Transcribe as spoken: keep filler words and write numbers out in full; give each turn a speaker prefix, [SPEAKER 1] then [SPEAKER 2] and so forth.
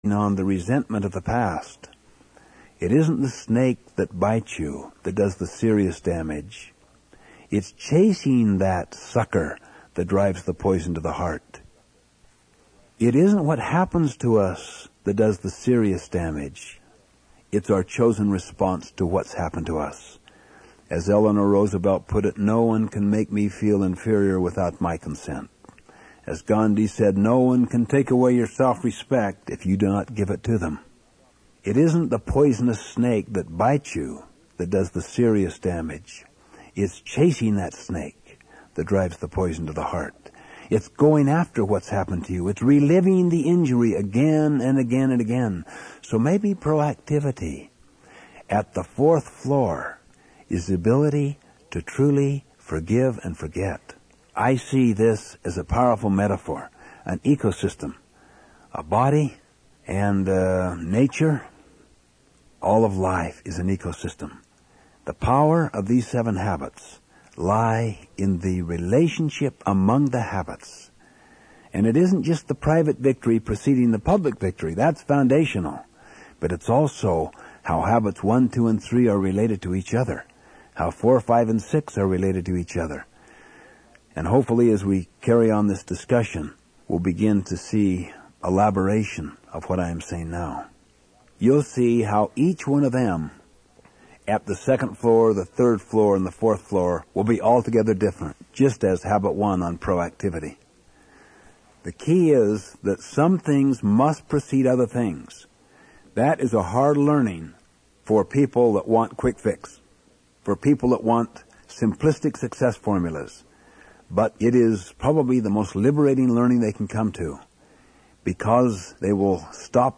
[SPEAKER 1] on the resentment of the past. It isn't the snake that bites you that does the serious damage. It's chasing that sucker that drives the poison to the heart. It isn't what happens to us that does the serious damage. It's our chosen response to what's happened to us. As Eleanor Roosevelt put it, no one can make me feel inferior without my consent. As Gandhi said, no one can take away your self-respect if you do not give it to them. It isn't the poisonous snake that bites you that does the serious damage. It's chasing that snake that drives the poison to the heart. It's going after what's happened to you. It's reliving the injury again and again and again. So maybe proactivity at the fourth floor is the ability to truly forgive and forget. I see this as a powerful metaphor, an ecosystem, a body and uh, nature. All of life is an ecosystem. The power of these seven habits lie in the relationship among the habits. And it isn't just the private victory preceding the public victory. That's foundational. But it's also how habits one, two, and three are related to each other. How four, five, and six are related to each other. And hopefully as we carry on this discussion, we'll begin to see elaboration of what I am saying now. You'll see how each one of them at the second floor, the third floor, and the fourth floor will be altogether different, just as habit one on proactivity. The key is that some things must precede other things. That is a hard learning for people that want quick fix, for people that want simplistic success formulas. But it is probably the most liberating learning they can come to, because they will stop